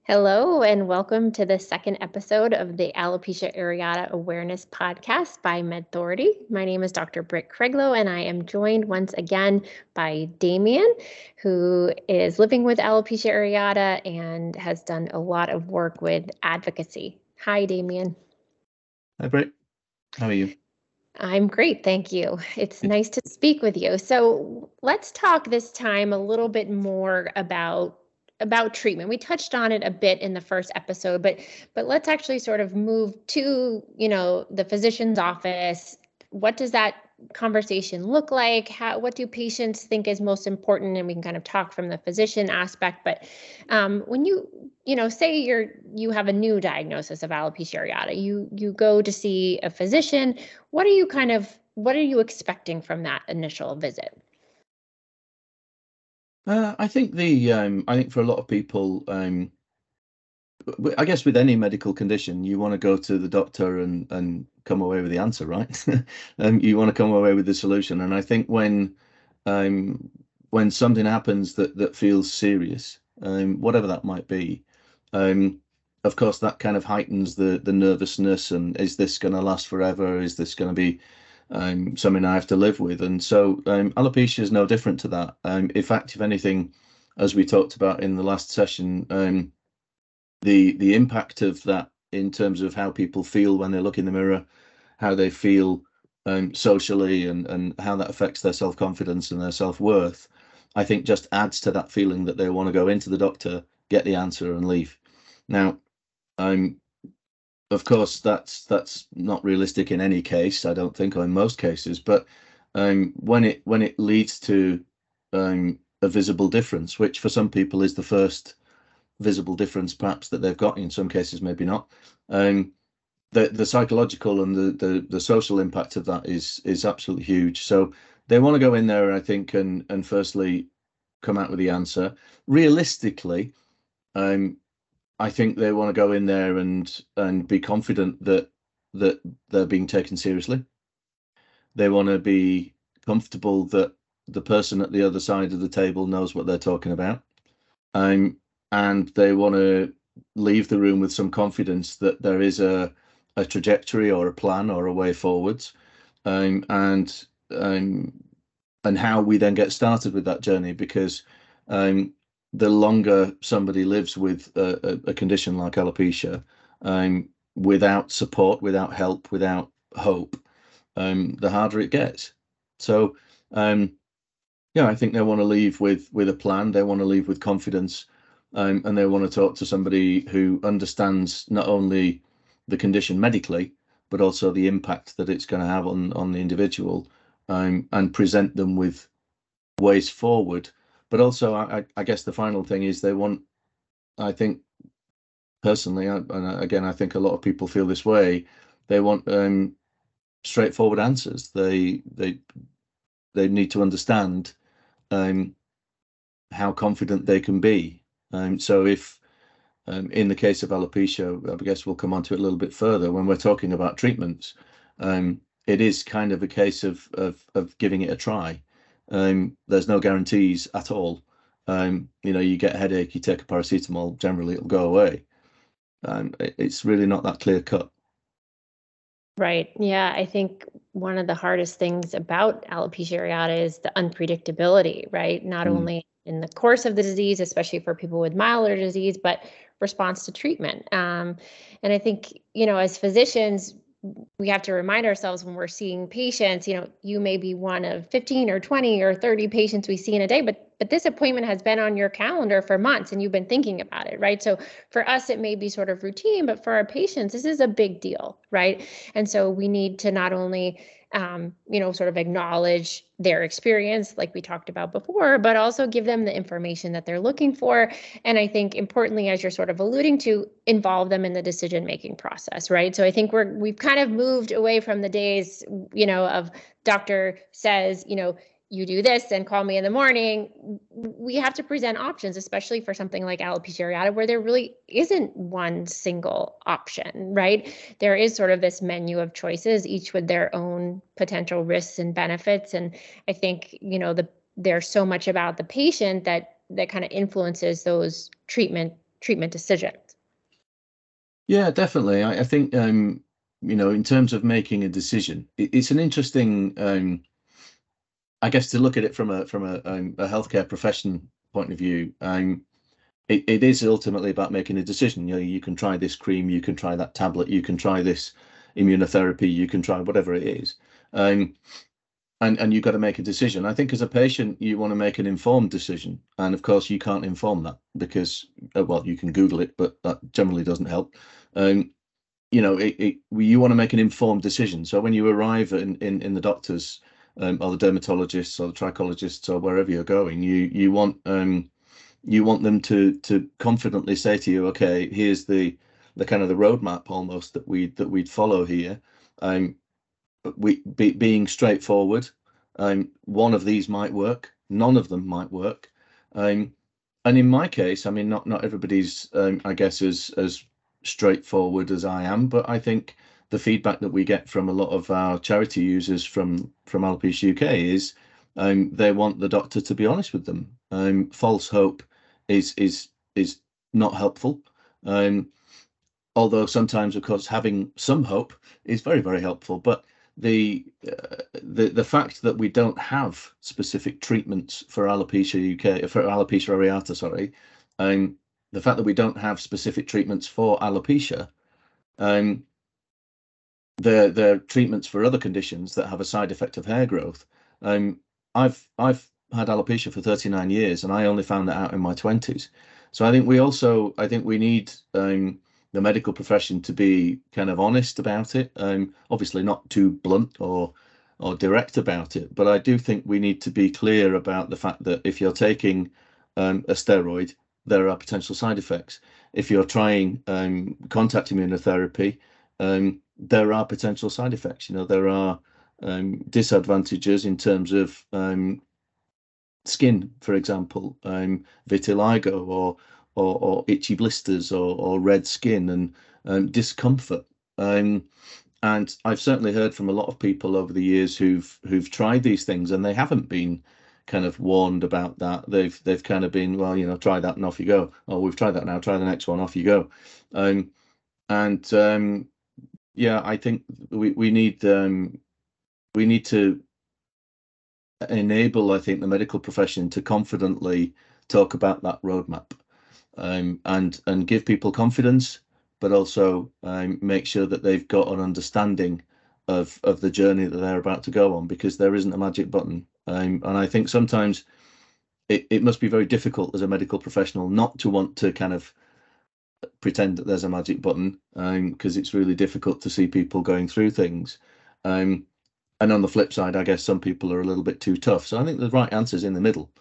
Hello, and welcome to the second episode of the Alopecia Areata Awareness Podcast by MedThority. My name is Dr. Britt Craiglow, and I am joined once again by Damien, who is living with alopecia areata and has done a lot of work with advocacy. Hi, Damien. Hi, Britt. How are you? I'm great, thank you. It's Good. nice to speak with you. So let's talk this time a little bit more about treatment. We touched on it a bit in the first episode, but let's actually sort of move to, the physician's office. What does that conversation look like? What do patients think is most important? And we can kind of talk from the physician aspect. But when say you have a new diagnosis of alopecia areata, you go to see a physician. What are you expecting from that initial visit? I think for a lot of people, I guess with any medical condition, you want to go to the doctor and come away with the answer, right? You want to come away with the solution. And I think when something happens that feels serious, whatever that might be, of course that kind of heightens the nervousness. And is this going to last forever? Is this going to be something I have to live with? And so alopecia is no different to that. In fact, if anything, as we talked about in the last session, the impact of that in terms of how people feel when they look in the mirror, how they feel socially, and how that affects their self-confidence and their self-worth, I think just adds to that feeling that they want to go into the doctor, get the answer, and leave. Now, of course, that's not realistic in any case, I don't think, or in most cases. But when it leads to a visible difference, which for some people is the first visible difference perhaps that they've got, in some cases maybe not, the psychological and the social impact of that is absolutely huge. So they want to go in there, I think, and firstly come out with the answer. Realistically, I think they want to go in there and be confident that they're being taken seriously. They want to be comfortable that the person at the other side of the table knows what they're talking about. And they want to leave the room with some confidence that there is a trajectory or a plan or a way forwards, and how we then get started with that journey. Because the longer somebody lives with a condition like alopecia, without support, without help, without hope, the harder it gets. So I think they want to leave with a plan. They want to leave with confidence, and they want to talk to somebody who understands not only the condition medically, but also the impact that it's going to have on the individual, and present them with ways forward. But also, I guess the final thing is they want, I think, personally, and again, I think a lot of people feel this way, they want straightforward answers. They need to understand how confident they can be. So if in the case of alopecia, I guess we'll come on to it a little bit further when we're talking about treatments, it is kind of a case of giving it a try. There's no guarantees at all. You get a headache, you take a paracetamol, generally it'll go away. It's really not that clear cut. Right. Yeah. I think one of the hardest things about alopecia areata is the unpredictability, right? Not only in the course of the disease, especially for people with milder disease, but response to treatment. And I think, as physicians, we have to remind ourselves when we're seeing patients, you may be one of 15 or 20 or 30 patients we see in a day, but this appointment has been on your calendar for months and you've been thinking about it, right? So for us, it may be sort of routine, but for our patients, this is a big deal, right? And so we need to not only sort of acknowledge their experience, like we talked about before, but also give them the information that they're looking for. And I think importantly, as you're sort of alluding to, involve them in the decision-making process, right? So I think we've kind of moved away from the days, of doctor says, you do this and call me in the morning. We have to present options, especially for something like alopecia areata, where there really isn't one single option, right? There is sort of this menu of choices, each with their own potential risks and benefits. And I think, there's so much about the patient that kind of influences those treatment treatment decisions. Yeah, definitely. I think, in terms of making a decision, it's an interesting, I guess, to look at it from a healthcare profession point of view. It is ultimately about making a decision. You can try this cream, you can try that tablet, you can try this immunotherapy, you can try whatever it is. And you've got to make a decision. I think as a patient, you want to make an informed decision. And of course, you can't inform that because, well, you can Google it, but that generally doesn't help. You want to make an informed decision. So when you arrive in the doctors or the dermatologists or the trichologists or wherever you're going, you want them to confidently say to you, okay, here's the kind of the roadmap almost that we'd follow here. Being straightforward. One of these might work, none of them might work. And in my case, I mean, not everybody's, I guess, as straightforward as I am, but I think the feedback that we get from a lot of our charity users from Alopecia UK is they want the doctor to be honest with them. False hope is not helpful. Although sometimes, of course, having some hope is very, very helpful. But the fact that we don't have specific treatments for alopecia areata, sorry, the fact that we don't have specific treatments for alopecia, they're treatments for other conditions that have a side effect of hair growth. I've had alopecia for 39 years, and I only found that out in my 20s. So I think we need the medical profession to be kind of honest about it. Obviously not too blunt or direct about it, but I do think we need to be clear about the fact that if you're taking a steroid, there are potential side effects. If you're trying contact immunotherapy, there are potential side effects. There are disadvantages in terms of skin, for example, vitiligo or itchy blisters or red skin and discomfort. And I've certainly heard from a lot of people over the years who've tried these things and they haven't been kind of warned about that. They've kind of been, well, try that and off you go. Oh, we've tried that now, try the next one, off you go. Yeah, I think we need to enable, I think, the medical profession to confidently talk about that roadmap. And give people confidence, but also make sure that they've got an understanding of the journey that they're about to go on, because there isn't a magic button. And I think sometimes it must be very difficult as a medical professional not to want to kind of pretend that there's a magic button, because it's really difficult to see people going through things. And on the flip side, I guess some people are a little bit too tough. So I think the right answer is in the middle.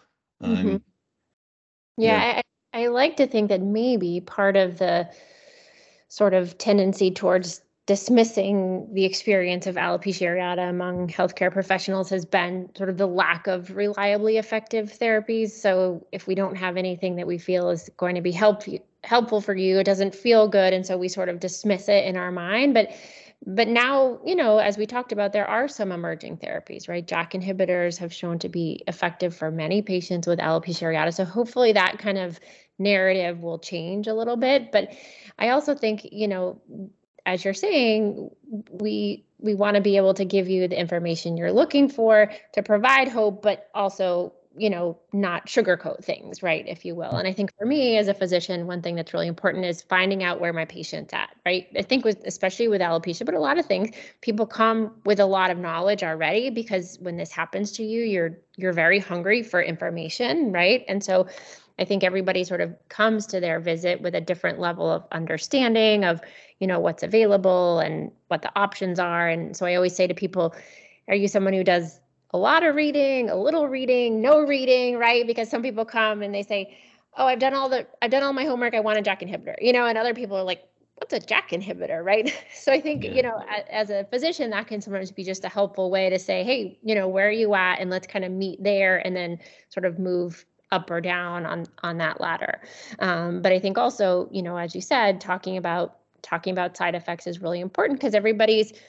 Yeah, I like to think that maybe part of the sort of tendency towards dismissing the experience of alopecia areata among healthcare professionals has been sort of the lack of reliably effective therapies. So if we don't have anything that we feel is going to be helpful for you, it doesn't feel good, and so we sort of dismiss it in our mind. But now, as we talked about, there are some emerging therapies, right? JAK inhibitors have shown to be effective for many patients with alopecia areata. So hopefully that kind of narrative will change a little bit. But I also think, as you're saying, we want to be able to give you the information you're looking for to provide hope, but also not sugarcoat things, right, if you will. And I think for me as a physician, one thing that's really important is finding out where my patient's at, right? I think especially with alopecia, but a lot of things, people come with a lot of knowledge already, because when this happens to you, you're very hungry for information, right? And so I think everybody sort of comes to their visit with a different level of understanding of, what's available and what the options are. And so I always say to people, are you someone who does a lot of reading, a little reading, no reading, right? Because some people come and they say, oh, I've done all my homework, I want a JAK inhibitor, and other people are like, what's a JAK inhibitor, right? So I think, as a physician, that can sometimes be just a helpful way to say, hey, where are you at? And let's kind of meet there and then sort of move up or down on that ladder. But I think also, as you said, talking about side effects is really important, because everybody's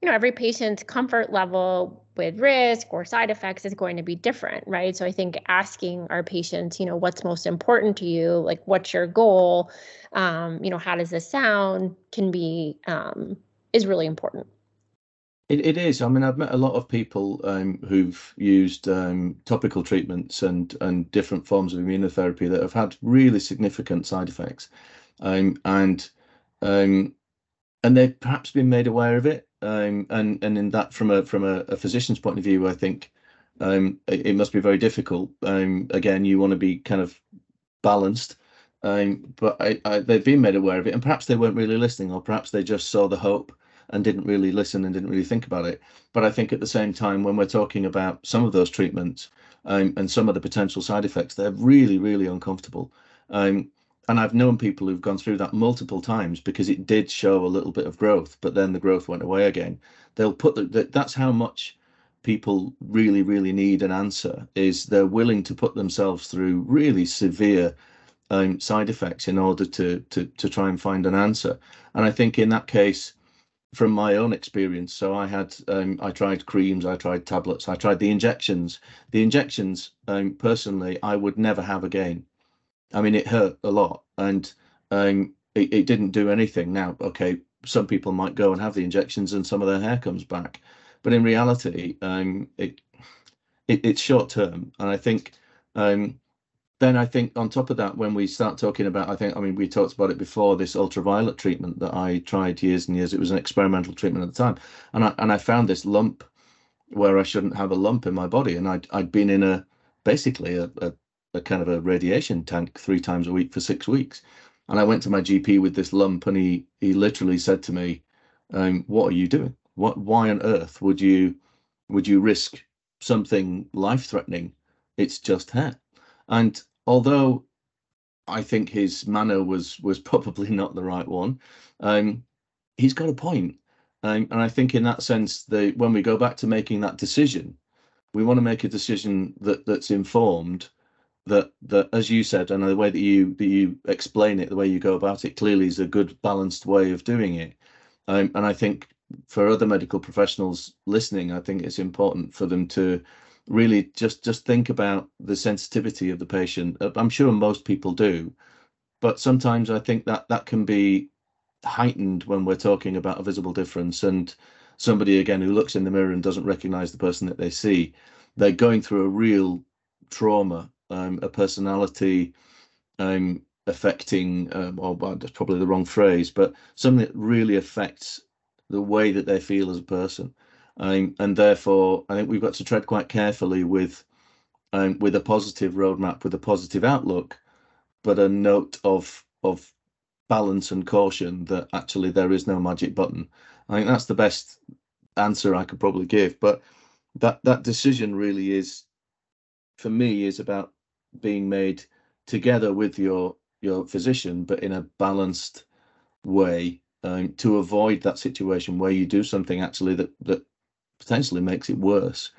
every patient's comfort level with risk or side effects is going to be different, right? So I think asking our patients, what's most important to you, like what's your goal, how does this sound, can be is really important. It is. I mean, I've met a lot of people who've used topical treatments and different forms of immunotherapy that have had really significant side effects, and they've perhaps been made aware of it. And in that, from a physician's point of view, I think it must be very difficult. Again, you want to be kind of balanced, but they've been made aware of it, and perhaps they weren't really listening, or perhaps they just saw the hope and didn't really listen and didn't really think about it. But I think at the same time, when we're talking about some of those treatments and some of the potential side effects, they're really, really uncomfortable. And I've known people who've gone through that multiple times because it did show a little bit of growth, but then the growth went away again. They'll put that's how much people really, really need an answer, is they're willing to put themselves through really severe side effects in order to try and find an answer. And I think in that case, from my own experience, so I tried creams, I tried tablets, I tried the injections. The injections, personally, I would never have again. I mean, it hurt a lot, and it didn't do anything. Now, okay, some people might go and have the injections and some of their hair comes back, but in reality, it's short term. And I think then I think on top of that, when we start talking about, I mean, we talked about it before, this ultraviolet treatment that I tried years and years. It was an experimental treatment at the time, and I found this lump where I shouldn't have a lump in my body, and I'd been in basically a kind of a radiation tank 3 times a week for 6 weeks, and I went to my GP with this lump, and he literally said to me, "What are you doing? Why on earth would you risk something life-threatening? It's just hair." And although I think his manner was probably not the right one, he's got a point. And I think in that sense, when we go back to making that decision, we want to make a decision that's informed, that as you said, and the way that you explain it, the way you go about it, clearly is a good balanced way of doing it. And I think for other medical professionals listening, I think it's important for them to really just think about the sensitivity of the patient. I'm sure most people do, but sometimes I think that can be heightened when we're talking about a visible difference, and somebody again who looks in the mirror and doesn't recognize the person that they see. They're going through a real trauma, a personality affecting, well, that's probably the wrong phrase, but something that really affects the way that they feel as a person. And therefore, I think we've got to tread quite carefully with a positive roadmap, with a positive outlook, but a note of balance and caution that actually there is no magic button. I think that's the best answer I could probably give. But that decision really is, for me, is about being made together with your physician, but in a balanced way, to avoid that situation where you do something actually that potentially makes it worse,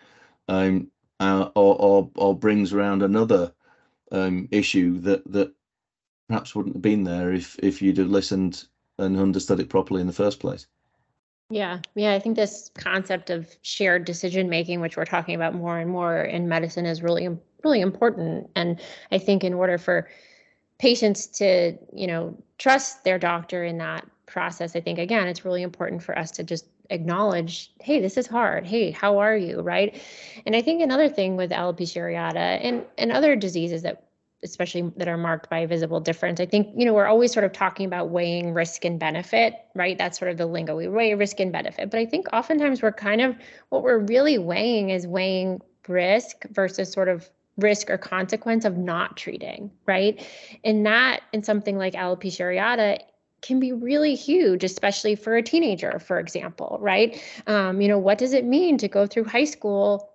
or brings around another issue that perhaps wouldn't have been there if you'd have listened and understood it properly in the first place. Yeah. I think this concept of shared decision making, which we're talking about more and more in medicine, is really, really important. And I think in order for patients to, trust their doctor in that process, I think, again, it's really important for us to just acknowledge, hey, this is hard. Hey, how are you? Right. And I think another thing with alopecia areata and other diseases that, especially that are marked by visible difference, I think, we're always sort of talking about weighing risk and benefit, right? That's sort of the lingo. We weigh risk and benefit. But I think oftentimes what we're really weighing is weighing risk versus sort of risk or consequence of not treating, right? And that, in something like alopecia areata, can be really huge, especially for a teenager, for example, right? What does it mean to go through high school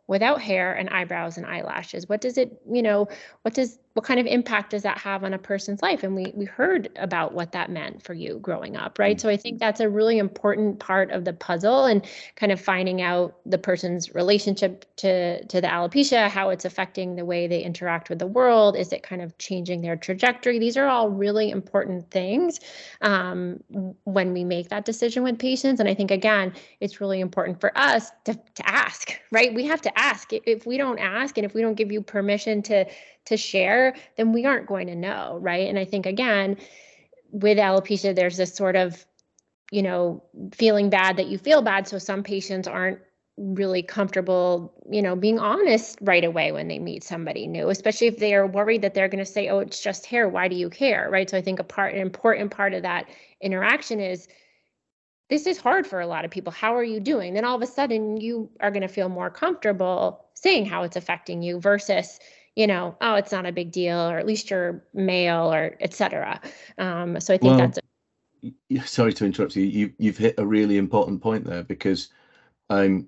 without hair and eyebrows and eyelashes? What does it, what kind of impact does that have on a person's life? And we heard about what that meant for you growing up, right? So I think that's a really important part of the puzzle, and kind of finding out the person's relationship to the alopecia, how it's affecting the way they interact with the world. Is it kind of changing their trajectory? These are all really important things when we make that decision with patients. And I think, again, it's really important for us to ask, right? We have to ask. If we don't ask, and if we don't give you permission to share, then we aren't going to know, right? And I think, again, with alopecia, there's this sort of, feeling bad that you feel bad. So some patients aren't really comfortable, being honest right away when they meet somebody new, especially if they are worried that they're going to say, oh, it's just hair, why do you care, right? So I think an important part of that interaction is, this is hard for a lot of people. How are you doing? Then all of a sudden you are going to feel more comfortable saying how it's affecting you versus, oh, it's not a big deal, or at least you're male, or et cetera. So I think that's sorry to interrupt you. You've hit a really important point there, because I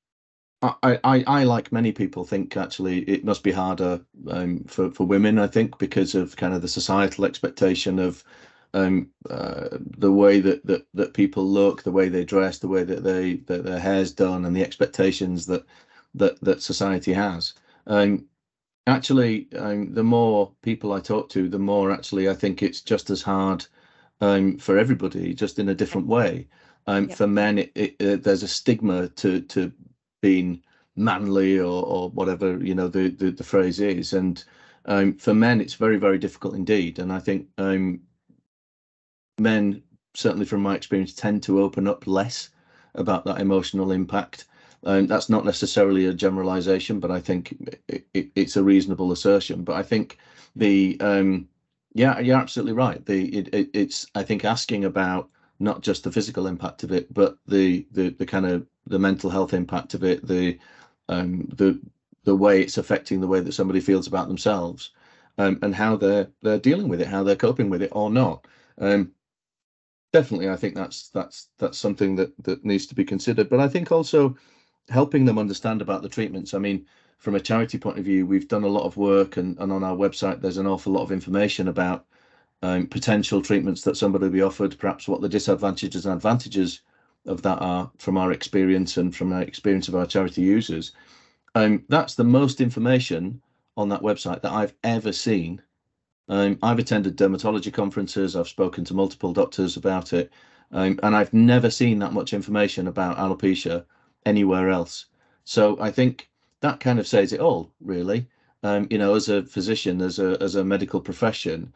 like many people think actually it must be harder for women, I think, because of kind of the societal expectation of the way that people look, the way they dress, the way that their hair's done, and the expectations that society has. Actually, the more people I talk to, the more actually I think it's just as hard for everybody, just in a different way. For men, there's a stigma to being manly, or whatever the phrase is, and for men it's very, very difficult indeed. And I think men, certainly from my experience, tend to open up less about that emotional impact. That's not necessarily a generalization, but I think it's a reasonable assertion. But I think yeah, you're absolutely right. It's I think asking about not just the physical impact of it, but the kind of the mental health impact of it, the way it's affecting the way that somebody feels about themselves, and how they're dealing with it, how they're coping with it or not. Definitely, I think that's something that needs to be considered. But I think also helping them understand about the treatments. I mean, from a charity point of view, we've done a lot of work, and on our website there's an awful lot of information about potential treatments that somebody will be offered, perhaps what the disadvantages and advantages of that are, from our experience and from our experience of our charity users. That's the most information on that website that I've ever seen. I've attended dermatology conferences, I've spoken to multiple doctors about it, and I've never seen that much information about alopecia anywhere else. So I think that kind of says it all, really. As a physician, as a medical profession,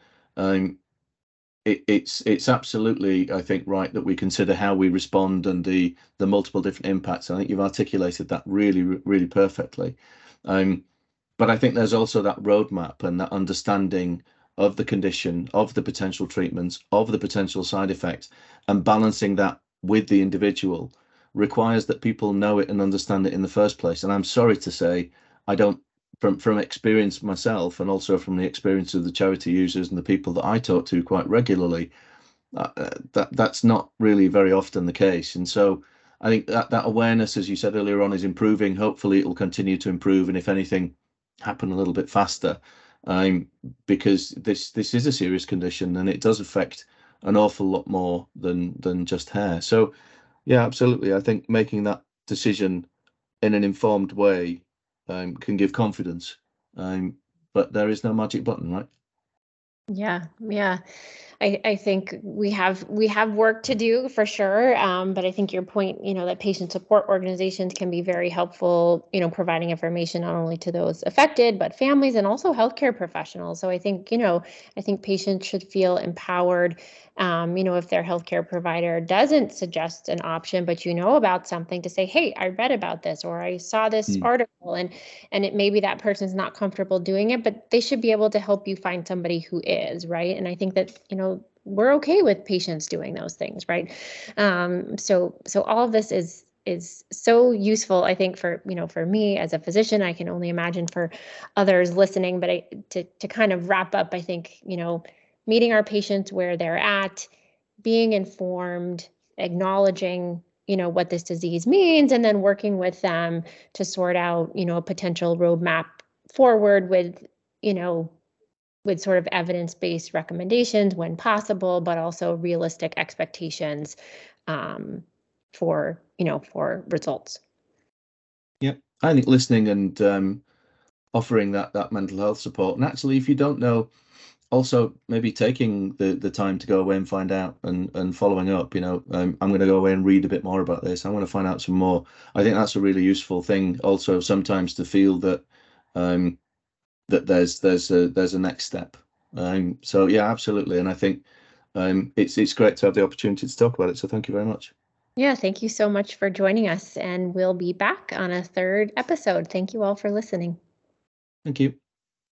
it's absolutely, I think, right that we consider how we respond and the multiple different impacts. I think you've articulated that really, really perfectly. But I think there's also that roadmap and that understanding of the condition, of the potential treatments, of the potential side effects, and balancing that with the individual requires that people know it and understand it in the first place. And I'm sorry to say, I don't, from experience myself, and also from the experience of the charity users and the people that I talk to quite regularly, that's not really very often the case. And so I think that awareness, as you said earlier on, is improving. Hopefully it will continue to improve, and if anything, happen a little bit faster, because this is a serious condition, and it does affect an awful lot more than just hair. So yeah, absolutely. I think making that decision in an informed way can give confidence, but there is no magic button, right? Yeah. I think we have work to do for sure. But I think your point, that patient support organizations can be very helpful, providing information not only to those affected, but families and also healthcare professionals. So I think, patients should feel empowered, if their healthcare provider doesn't suggest an option, but about something, to say, hey, I read about this, or I saw this article, and it maybe that person's not comfortable doing it, but they should be able to help you find somebody who is, right? And I think that, we're okay with patients doing those things, right? So all of this is so useful, I think, for me as a physician. I can only imagine for others listening, but to kind of wrap up, I think, meeting our patients where they're at, being informed, acknowledging, what this disease means, and then working with them to sort out, a potential roadmap forward with, with sort of evidence-based recommendations when possible, but also realistic expectations for results. Yeah, I think listening and offering that mental health support, and actually, if you don't know, also maybe taking the time to go away and find out and following up. I'm going to go away and read a bit more about this. I'm going to find out some more. I think that's a really useful thing. Also, sometimes to feel that that there's a next step. So yeah, absolutely. And I think it's great to have the opportunity to talk about it. So thank you very much. Yeah, thank you so much for joining us, and we'll be back on a third episode. Thank you all for listening. Thank you.